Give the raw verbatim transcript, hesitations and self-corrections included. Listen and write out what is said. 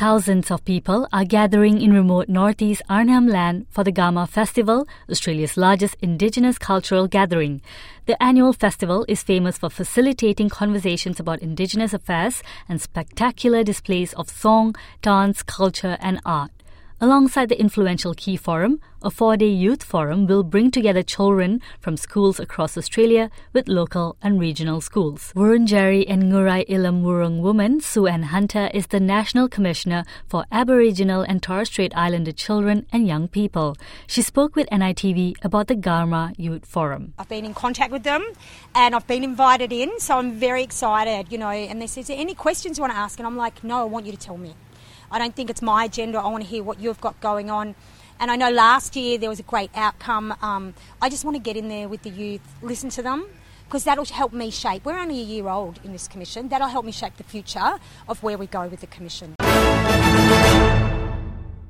Thousands of people are gathering in remote northeast Arnhem Land for the Garma Festival, Australia's largest Indigenous cultural gathering. The annual festival is famous for facilitating conversations about Indigenous affairs and spectacular displays of song, dance, culture and art. Alongside the influential Key Forum, a four-day youth forum will bring together children from schools across Australia with local and regional schools. Wurundjeri and Ngurai Ilam Wurrung woman Sue Ann Hunter is the National Commissioner for Aboriginal and Torres Strait Islander children and young people. She spoke with N I T V about the Garma Youth Forum. I've been in contact with them and I've been invited in, so I'm very excited, you know, and they said, is there any questions you want to ask? And I'm like, no, I want you to tell me. I don't think it's my agenda. I want to hear what you've got going on. And I know last year there was a great outcome. Um, I just want to get in there with the youth, listen to them, because that'll help me shape. We're only a year old in this commission. That'll help me shape the future of where we go with the commission.